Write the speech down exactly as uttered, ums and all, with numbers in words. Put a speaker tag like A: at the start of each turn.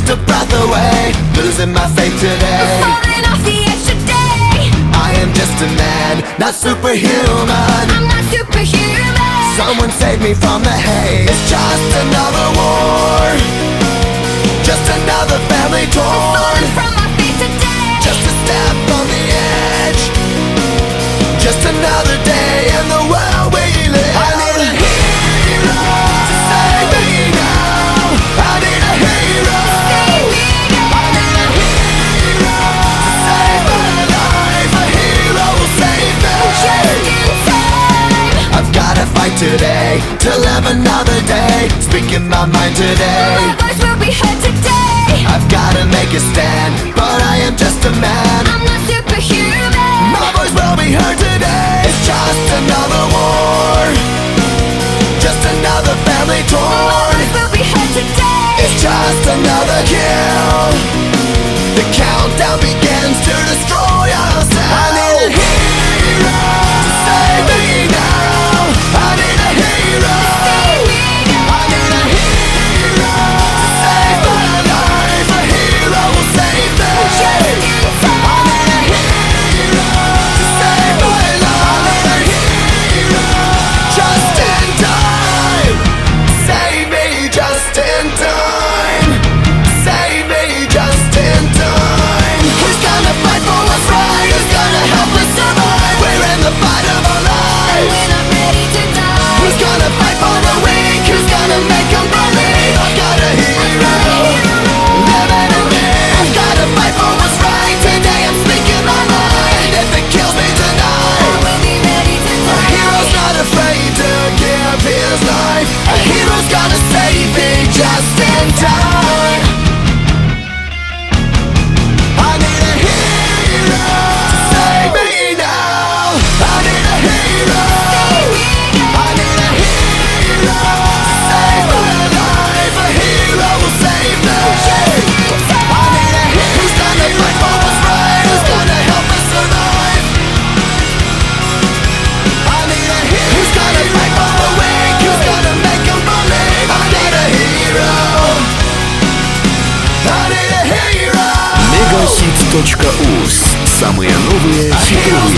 A: just a breath away, losing my faith today.
B: I'm falling off the edge today.
A: I am just a man, not superhuman.
B: I'm not superhuman.
A: Someone save me from the hate. It's just another war, just another family torn.
B: Falling from my feet today.
A: Just a step on the edge, just another day in the world we live. I need a hero to save me now. I need a hero.
B: Save me now.
A: I need a hero to save my life. A hero will save me.
B: Just in time.
A: I've gotta fight today to live another day, speaking my mind today.
B: My voice will be heard today.
A: I've gotta make a stand, but I am just a man.
B: I'm not superhuman.
A: My voice will be heard today. It's just another war, just another family
B: My
A: torn.
B: voice will be heard today.
A: It's just another kill. The countdown begins to destroy ourselves. I need a hero to save me now. I need a hero.
B: Save me now.
A: I need a hero to save my life. A hero will save me.
B: Just in time.
A: I need a hero to save my life. I need a hero just in time. Save me just in time. Save me just in time. Who's gonna fight for what's right? Who's gonna help us survive? We're in the fight of our lives.
B: When I'm ready to die.
A: Who's gonna fight for the weak? Who's gonna make them believe? I've got a hero living in me. I've gotta fight for what's right. Today I'm speaking my mind. If it kills me tonight,
B: I will be ready to
A: a
B: die.
A: hero's not afraid to give his life. A hero's gonna save me just in time. I need a hero to save me now. I need a hero.
B: Save me now.
A: I need a hero to save my life. A hero will save me. I need a hero who's gonna fight for what's right. Who's gonna help us survive? I need a hero who's gonna fight for the weak. Who's gonna make them believe? I need a hero. I need a hero.
C: мегахит точка уз. Самые новые хиты.